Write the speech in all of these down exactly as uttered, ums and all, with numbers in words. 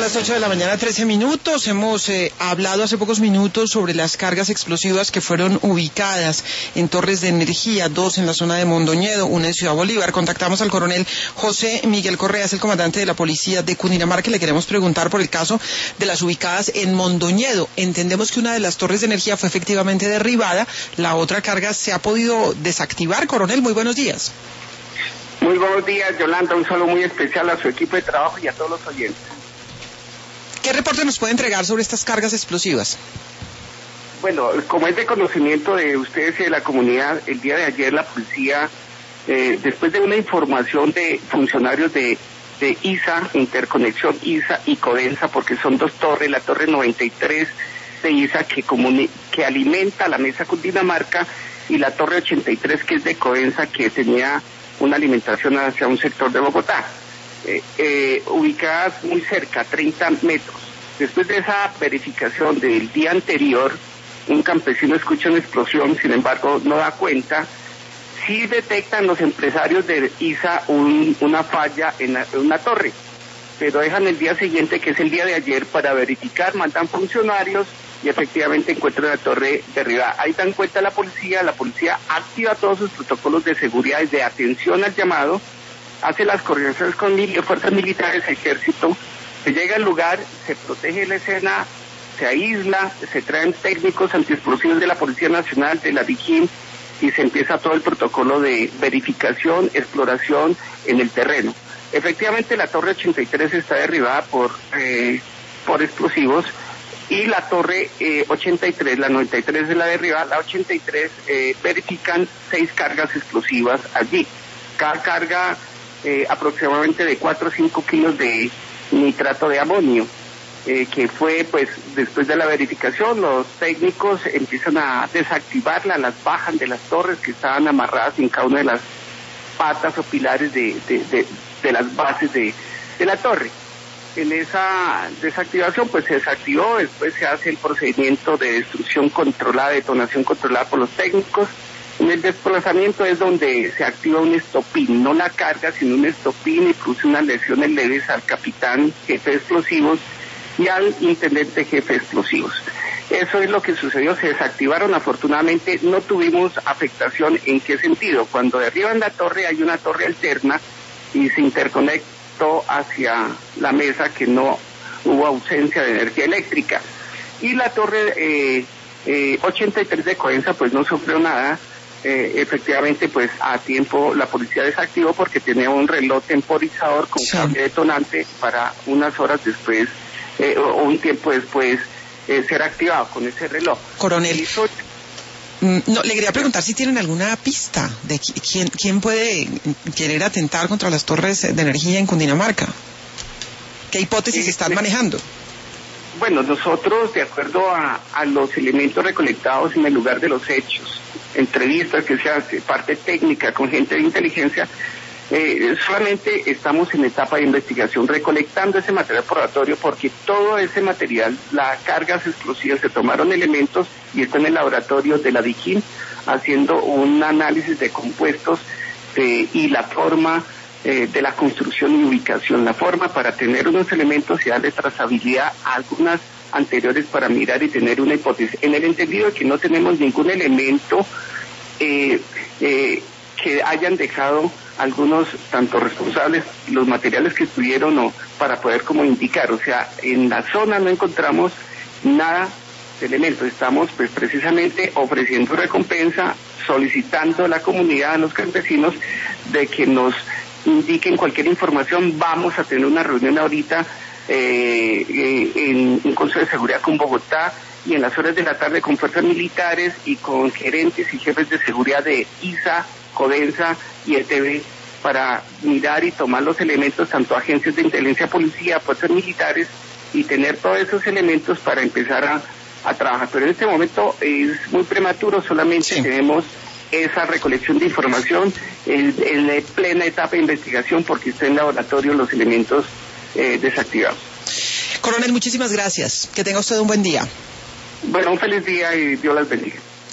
las ocho de la mañana, trece minutos. Hemos eh, hablado hace pocos minutos sobre las cargas explosivas que fueron ubicadas en torres de energía, dos en la zona de Mondoñedo, una en Ciudad Bolívar. Contactamos al coronel José Miguel Correa, es el comandante de la policía de Cundinamarca, y le queremos preguntar por el caso de las ubicadas en Mondoñedo. Entendemos que una de las torres de energía fue efectivamente derribada, la otra carga se ha podido desactivar. Coronel, muy buenos días. Muy buenos días, Yolanda, un saludo muy especial a su equipo de trabajo y a todos los oyentes. ¿Qué reporte nos puede entregar sobre estas cargas explosivas? Bueno, como es de conocimiento de ustedes y de la comunidad, el día de ayer la policía, eh, después de una información de funcionarios de, de I S A, Interconexión I S A y Codensa, porque son dos torres, la torre noventa y tres de I S A que, comuni- que alimenta la mesa Cundinamarca, y la torre ochenta y tres que es de Codensa, que tenía una alimentación hacia un sector de Bogotá, eh, eh, ubicadas muy cerca, treinta metros. Después de esa verificación del día anterior, un campesino escucha una explosión, sin embargo no da cuenta. Sí detectan los empresarios de I S A un, una falla en, la, en una torre, pero dejan el día siguiente, que es el día de ayer, para verificar, mandan funcionarios y efectivamente encuentran la torre derribada. Ahí dan cuenta la policía, la policía activa todos sus protocolos de seguridad de atención al llamado, hace las coordinaciones con mil, fuerzas militares, ejército, se llega al lugar, se protege la escena, se aísla, se traen técnicos antiexplosivos de la Policía Nacional, de la Dijín, y se empieza todo el protocolo de verificación, exploración en el terreno. Efectivamente la torre ochenta y tres está derribada por, eh, por explosivos, y la torre eh, ochenta y tres, la noventa y tres de la derribada, la ochenta y tres eh, verifican seis cargas explosivas allí. Cada carga eh, aproximadamente de cuatro o cinco kilos de nitrato de amonio, eh, que fue, pues, después de la verificación, los técnicos empiezan a desactivarla, las bajan de las torres que estaban amarradas en cada una de las patas o pilares de, de, de, de las bases de, de la torre. En esa desactivación, pues se desactivó, después se hace el procedimiento de destrucción controlada, detonación controlada por los técnicos. En el desplazamiento es donde se activa un estopín, no la carga, sino un estopín, y produce unas lesiones leves al capitán jefe de explosivos y al intendente jefe de explosivos. Eso es lo que sucedió, se desactivaron, afortunadamente no tuvimos afectación. ¿En qué sentido? Cuando derriban la torre hay una torre alterna y se interconecta hacia la mesa, que no hubo ausencia de energía eléctrica, y la torre eh, eh, ochenta y tres de Codensa pues no sufrió nada. Eh, efectivamente pues a tiempo la policía desactivó porque tenía un reloj temporizador con cable detonante para unas horas después eh, o un tiempo después eh, ser activado con ese reloj. Coronel, Eso... no, le quería preguntar si tienen alguna pista de quién, quién puede querer atentar contra las torres de energía en Cundinamarca. ¿Qué hipótesis eh, están manejando? Bueno, nosotros, de acuerdo a, a los elementos recolectados en el lugar de los hechos, entrevistas que se hace, parte técnica con gente de inteligencia, eh, solamente estamos en etapa de investigación, recolectando ese material probatorio, porque todo ese material, las cargas explosivas, se tomaron elementos y está en el laboratorio de la Dijín haciendo un análisis de compuestos eh, y la forma eh, de la construcción y ubicación, la forma para tener unos elementos y darle trazabilidad a algunas anteriores para mirar y tener una hipótesis, en el entendido de que no tenemos ningún elemento eh, eh, que hayan dejado algunos tanto responsables, los materiales que estuvieron, o para poder como indicar, o sea, en la zona no encontramos nada de elementos. Estamos pues precisamente ofreciendo recompensa, solicitando a la comunidad, a los campesinos, de que nos indiquen cualquier información. Vamos a tener una reunión ahorita eh, eh, en un Consejo de Seguridad con Bogotá, y en las horas de la tarde con fuerzas militares y con gerentes y jefes de seguridad de I S A, Codensa y E T B, para mirar y tomar los elementos, tanto agencias de inteligencia, policía, fuerzas militares, y tener todos esos elementos para empezar a, a trabajar. Pero en este momento es muy prematuro, solamente sí. tenemos esa recolección de información en, en plena etapa de investigación, porque está en laboratorio los elementos eh, desactivados. Coronel, muchísimas gracias. Que tenga usted un buen día. Bueno, un feliz día y Dios las bendiga.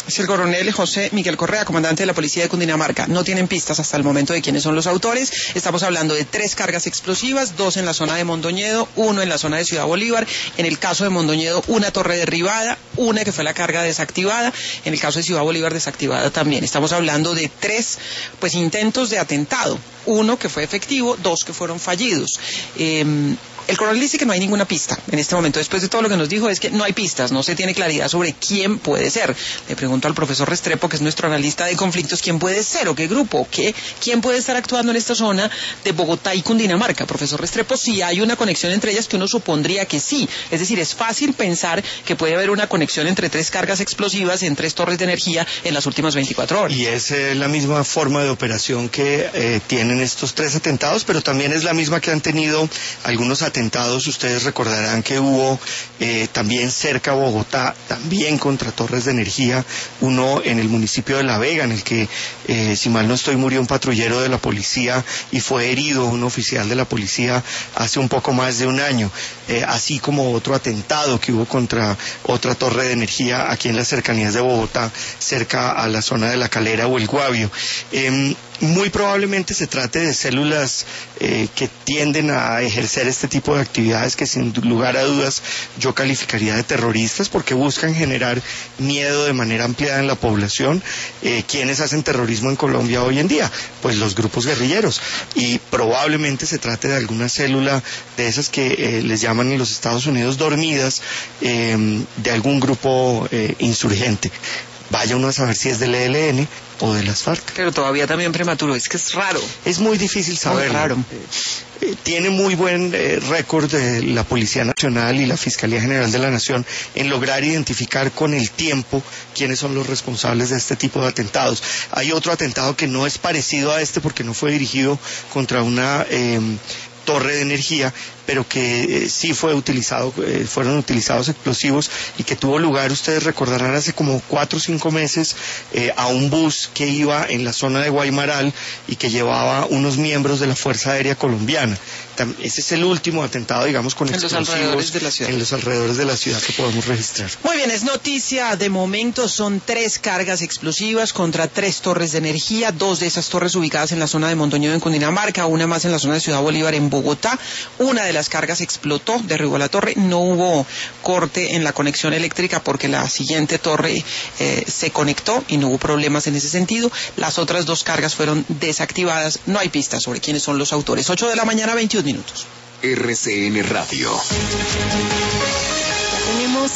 Es el coronel José Miguel Correa, comandante de la Policía de Cundinamarca. No tienen pistas hasta el momento de quiénes son los autores. Estamos hablando de tres cargas explosivas, dos en la zona de Mondoñedo, uno en la zona de Ciudad Bolívar. En el caso de Mondoñedo, una torre derribada, una que fue la carga desactivada. En el caso de Ciudad Bolívar, desactivada también. Estamos hablando de tres, pues, intentos de atentado. Uno que fue efectivo, dos que fueron fallidos. Eh, El coronel dice que no hay ninguna pista en este momento. Después de todo lo que nos dijo es que no hay pistas, no se tiene claridad sobre quién puede ser. Le pregunto al profesor Restrepo, que es nuestro analista de conflictos, quién puede ser o qué grupo, o qué, quién puede estar actuando en esta zona de Bogotá y Cundinamarca. Profesor Restrepo, si hay una conexión entre ellas, que uno supondría que sí. Es decir, es fácil pensar que puede haber una conexión entre tres cargas explosivas en tres torres de energía en las últimas veinticuatro horas. Y es eh, la misma forma de operación que eh, tienen estos tres atentados, pero también es la misma que han tenido algunos atentados. Ustedes recordarán que hubo eh, también cerca a Bogotá, también contra torres de energía, uno en el municipio de La Vega, en el que, eh, si mal no estoy, murió un patrullero de la policía y fue herido un oficial de la policía hace un poco más de un año, eh, así como otro atentado que hubo contra otra torre de energía aquí en las cercanías de Bogotá, cerca a la zona de La Calera o El Guavio. Eh, Muy probablemente se trate de células eh, que tienden a ejercer este tipo de actividades que, sin lugar a dudas, yo calificaría de terroristas, porque buscan generar miedo de manera ampliada en la población. Eh, ¿Quiénes hacen terrorismo en Colombia hoy en día? Pues los grupos guerrilleros, y probablemente se trate de alguna célula de esas que eh, les llaman en los Estados Unidos dormidas, eh, de algún grupo eh, insurgente. Vaya uno a saber si es del E L N o de las FARC. Pero todavía también prematuro, es que es raro. Es muy difícil saberlo. Muy raro. Eh, eh, tiene muy buen eh, récord de la Policía Nacional y la Fiscalía General de la Nación en lograr identificar con el tiempo quiénes son los responsables de este tipo de atentados. Hay otro atentado que no es parecido a este, porque no fue dirigido contra una eh, torre de energía, pero que eh, sí fue utilizado, eh, fueron utilizados explosivos, y que tuvo lugar, ustedes recordarán, hace como cuatro o cinco meses, eh, a un bus que iba en la zona de Guaymaral y que llevaba unos miembros de la Fuerza Aérea Colombiana. Ese es el último atentado, digamos, con en explosivos los alrededores de la ciudad. en los alrededores de la ciudad que podemos registrar. Muy bien, es noticia de momento, son tres cargas explosivas contra tres torres de energía, dos de esas torres ubicadas en la zona de Mondoñedo en Cundinamarca, una más en la zona de Ciudad Bolívar en Bogotá. Una de las cargas explotó, derribó la torre, no hubo corte en la conexión eléctrica porque la siguiente torre eh, se conectó y no hubo problemas en ese sentido. Las otras dos cargas fueron desactivadas, no hay pistas sobre quiénes son los autores. ocho de la mañana, veintiún minutos. R C N Radio.